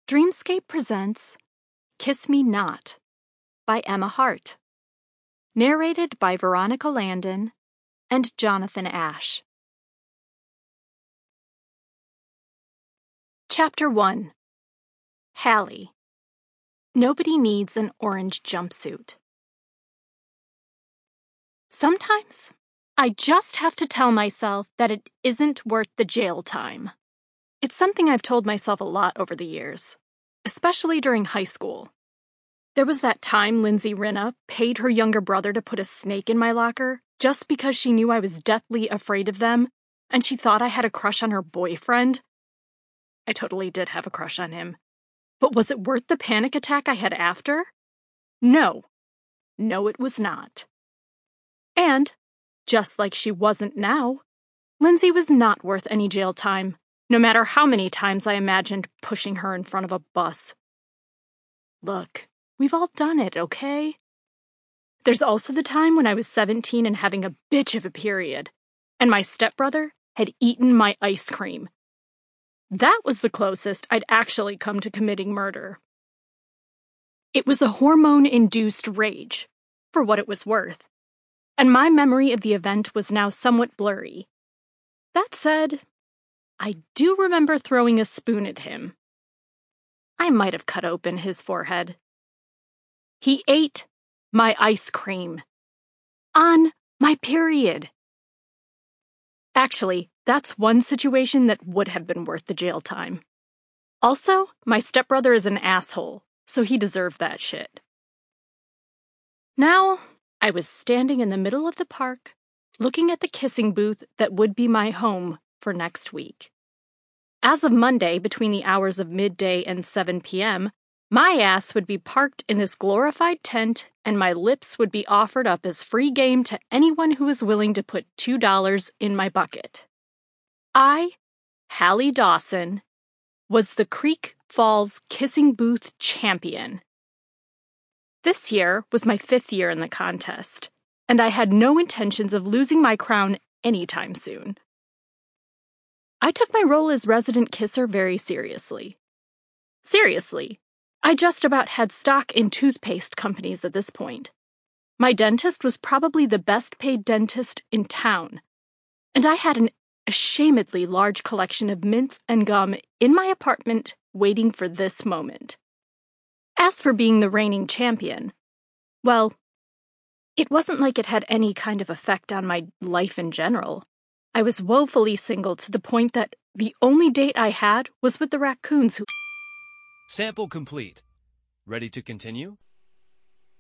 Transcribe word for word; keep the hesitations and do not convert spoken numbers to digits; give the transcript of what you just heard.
Dreamscape presents Kiss Me Not by Emma Hart. Narrated by Veronica Landon and Jonathan Ash. Chapter one. Hallie. Nobody needs an orange jumpsuit. Sometimes, I just have to tell myself that it isn't worth the jail time. It's something I've told myself a lot over the years, especially during high school. There was that time Lindsay Rinna paid her younger brother to put a snake in my locker just because she knew I was deathly afraid of them, and she thought I had a crush on her boyfriend. I totally did have a crush on him. But was it worth the panic attack I had after? No. No, it was not. And, just like she wasn't now, Lindsay was not worth any jail time, no matter how many times I imagined pushing her in front of a bus. Look, we've all done it, okay? There's also the time when I was seventeen and having a bitch of a period, and my stepbrother had eaten my ice cream. That was the closest I'd actually come to committing murder. It was a hormone-induced rage, for what it was worth, and my memory of the event was now somewhat blurry. That said, I do remember throwing a spoon at him. I might have cut open his forehead. He ate my ice cream. On my period. Actually, that's one situation that would have been worth the jail time. Also, my stepbrother is an asshole, so he deserved that shit. Now, I was standing in the middle of the park, looking at the kissing booth that would be my home for next week. As of Monday, between the hours of midday and seven p.m., my ass would be parked in this glorified tent, and my lips would be offered up as free game to anyone who was willing to put two dollars in my bucket. I, Hallie Dawson, was the Creek Falls Kissing Booth champion. This year was my fifth year in the contest, and I had no intentions of losing my crown anytime soon. I took my role as resident kisser very seriously. Seriously, I just about had stock in toothpaste companies at this point. My dentist was probably the best-paid dentist in town, and I had an ashamedly large collection of mints and gum in my apartment waiting for this moment. As for being the reigning champion, well, it wasn't like it had any kind of effect on my life in general. I was woefully single to the point that the only date I had was with the raccoons who... Sample complete. Ready to continue?